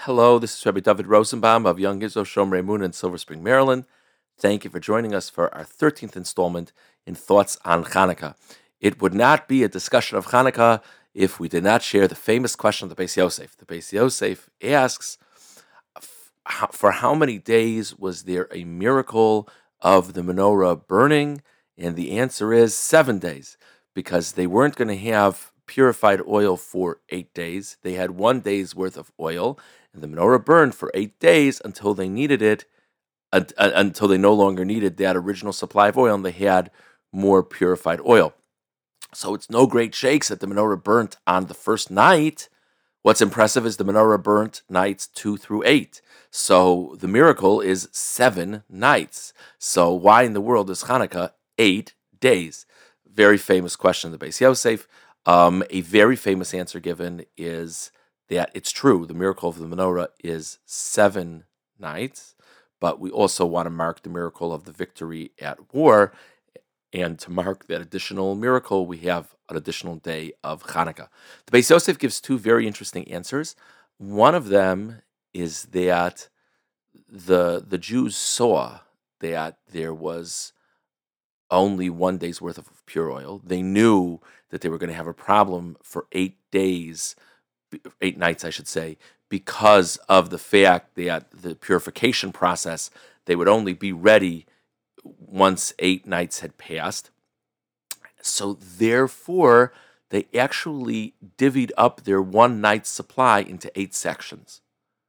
Hello, this is Rabbi David Rosenbaum of Young Israel Shomrei Emunah in Silver Spring, Maryland. Thank you for joining us for our 13th installment in Thoughts on Hanukkah. It would not be a discussion of Hanukkah if we did not share the famous question of the Beis Yosef. The Beis Yosef asks, for how many days was there a miracle of the menorah burning? And the answer is 7 days, because they weren't going to have purified oil for 8 days. They had 1 day's worth of oil, and the menorah burned for 8 days until they needed it, until they no longer needed that original supply of oil, and they had more purified oil. So it's no great shakes that the menorah burnt on the first night. What's impressive is the menorah burnt nights 2 through 8. So the miracle is 7 nights. So why in the world is Hanukkah 8 days? Very famous question in the Beis Yosef. A very famous answer given is that it's true. The miracle of the menorah is 7 nights, but we also want to mark the miracle of the victory at war. And to mark that additional miracle, we have an additional day of Hanukkah. The Beis Yosef gives 2 very interesting answers. One of them is that the Jews saw that there was only 1 day's worth of pure oil. They knew that they were going to have a problem for 8 days, 8 nights, I should say, because of the fact that the purification process, they would only be ready once 8 nights had passed. So therefore, they actually divvied up their 1 night's supply into 8 sections.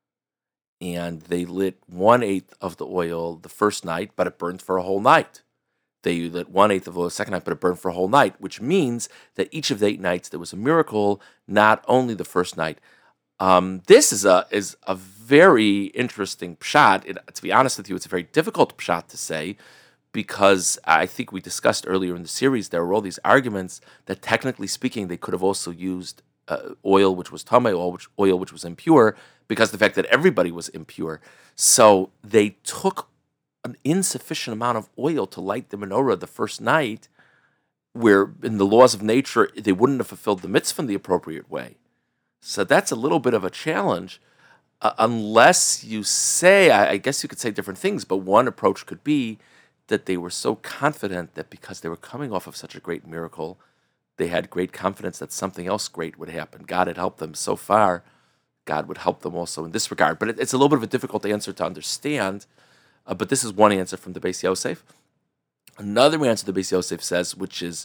And they lit 1/8 of the oil the first night, but it burned for a whole night. They lit 1/8 of the oil the second night, but it burned for a whole night, which means that each of the 8 nights there was a miracle, not only the first night. This is a very interesting pshat. To be honest with you, it's a very difficult pshat to say, because I think we discussed earlier in the series, there were all these arguments that technically speaking, they could have also used oil which was tamei, oil which was impure, because of the fact that everybody was impure. So they took an insufficient amount of oil to light the menorah the first night, where in the laws of nature, they wouldn't have fulfilled the mitzvah in the appropriate way. So that's a little bit of a challenge, unless you say, I guess you could say different things, but one approach could be that they were so confident that because they were coming off of such a great miracle, they had great confidence that something else great would happen. God had helped them so far, God would help them also in this regard. But it's a little bit of a difficult answer to understand, but this is one answer from the Beis Yosef. Another answer the Beis Yosef says, which is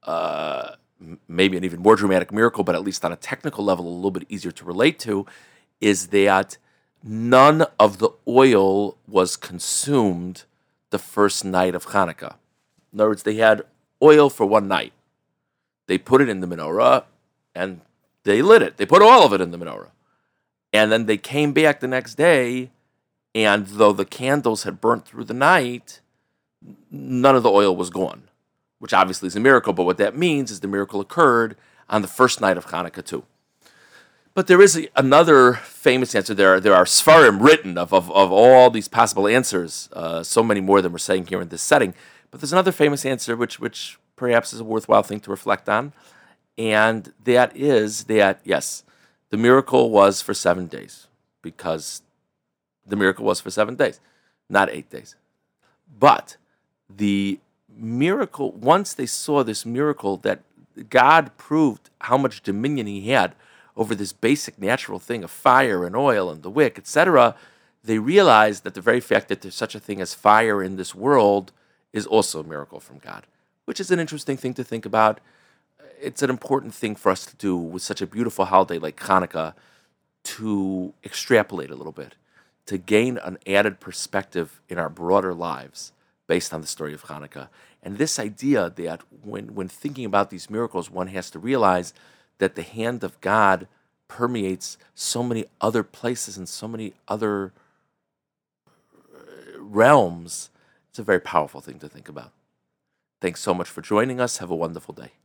maybe an even more dramatic miracle, but at least on a technical level a little bit easier to relate to, is that none of the oil was consumed the first night of Hanukkah. In other words, they had oil for 1 night. They put it in the menorah, and they lit it. They put all of it in the menorah. And then they came back the next day, and though the candles had burnt through the night, none of the oil was gone, which obviously is a miracle, but what that means is the miracle occurred on the first night of Hanukkah too. But there is another famous answer. There are Sfarim written of all these possible answers, so many more than we're saying here in this setting. But there's another famous answer which perhaps is a worthwhile thing to reflect on, and that is that, yes, the miracle was for 7 days, because the miracle was for 7 days, not 8 days. But the miracle, once they saw this miracle, that God proved how much dominion he had over this basic natural thing of fire and oil and the wick, etc., they realized that the very fact that there's such a thing as fire in this world is also a miracle from God, which is an interesting thing to think about. It's an important thing for us to do with such a beautiful holiday like Hanukkah, to extrapolate a little bit, to gain an added perspective in our broader lives based on the story of Hanukkah. And this idea that when thinking about these miracles, one has to realize that the hand of God permeates so many other places and so many other realms. It's a very powerful thing to think about. Thanks so much for joining us. Have a wonderful day.